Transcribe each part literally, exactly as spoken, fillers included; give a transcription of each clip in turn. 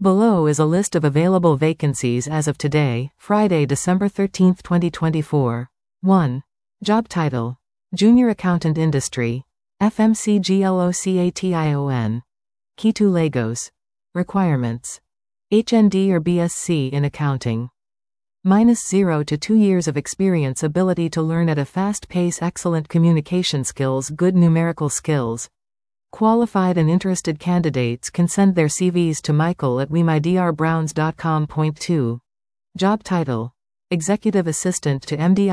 Below is a list of available vacancies as of today, Friday, December thirteenth, twenty twenty-four. one. Job title: Junior Accountant Industry, F M C G L O C A T I O N. Key to Lagos. Requirements: H N D or B S c in accounting. Minus zero to two years of experience. Ability to learn at a fast pace. Excellent communication skills. Good numerical skills. Qualified and interested candidates can send their C Vs to Michael at we my d r browns dot com. Point two. Job title: Executive Assistant to M D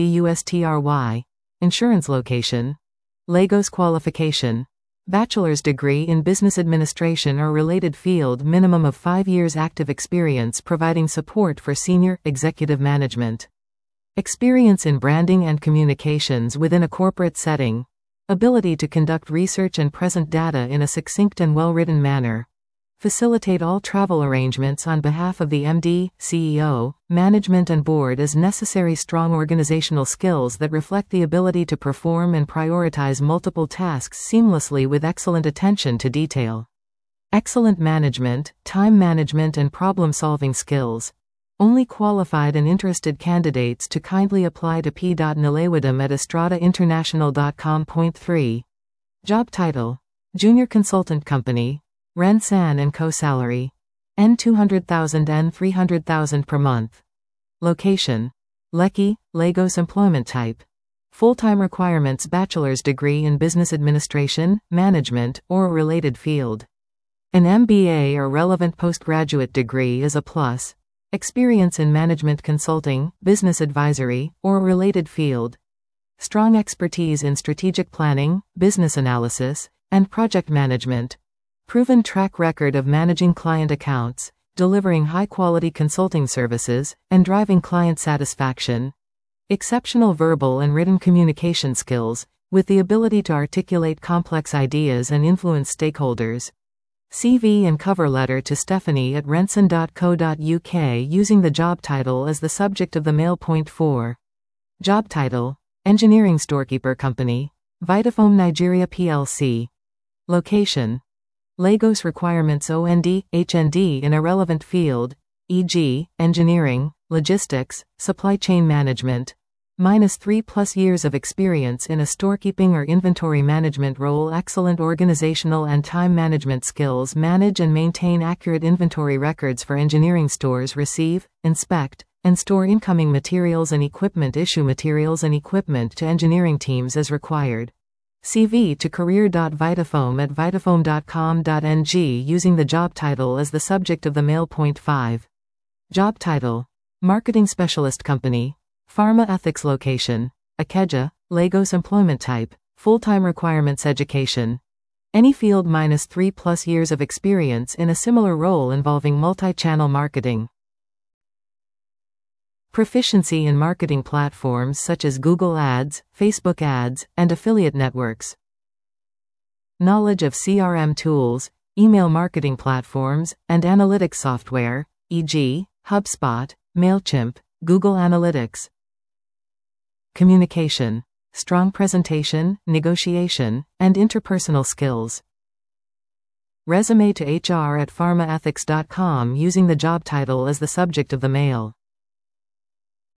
Industry. Insurance location: Lagos. Qualification: Bachelor's degree in Business Administration or related field. Minimum of five years active experience providing support for senior, executive management. Experience in branding and communications within a corporate setting. Ability to conduct research and present data in a succinct and well-written manner. Facilitate all travel arrangements on behalf of the M D, C E O, management and board as necessary. Strong organizational skills that reflect the ability to perform and prioritize multiple tasks seamlessly with excellent attention to detail. Excellent management, time management and problem-solving skills. Only qualified and interested candidates to kindly apply to p dot nilewadam at estrada international dot com. Point three. Job title: Junior Consultant Company, Rensan and Co. Salary: N two hundred thousand N three hundred thousand per month. Location: Lekki, Lagos. Employment type: full-time. Requirements: bachelor's degree in business administration, management, or a related field. An M B A or relevant postgraduate degree is a plus. Experience in management consulting, business advisory, or a related field. Strong expertise in strategic planning, business analysis, and project management. Proven track record of managing client accounts, delivering high-quality consulting services, and driving client satisfaction. Exceptional verbal and written communication skills, with the ability to articulate complex ideas and influence stakeholders. C V and cover letter to Stephanie at rensan dot co dot U K using the job title as the subject of the mail. Point four. Job title: Engineering Storekeeper Company, Vitafoam Nigeria P L C. Location: Lagos. Requirements: O N D, H N D in a relevant field, for example, engineering, logistics, supply chain management. Minus three plus years of experience in a storekeeping or inventory management role. Excellent organizational and time management skills. Manage and maintain accurate inventory records for engineering stores. Receive, inspect, and store incoming materials and equipment. Issue materials and equipment to engineering teams as required. C V to career dot vitafoam at vitafoam dot com dot n g using the job title as the subject of the mail. Point five. Job title: Marketing Specialist Company, Pharma Ethics. Location: Ikeja, Lagos. Employment type: full-time. Requirements: education. Any field. Minus three plus years of experience in a similar role involving multi-channel marketing. Proficiency in marketing platforms such as Google Ads, Facebook Ads, and affiliate networks. Knowledge of C R M tools, email marketing platforms, and analytics software, for example, HubSpot, MailChimp, Google Analytics. Communication: strong presentation, negotiation, and interpersonal skills. Resume to H R at pharmaethics dot com using the job title as the subject of the mail.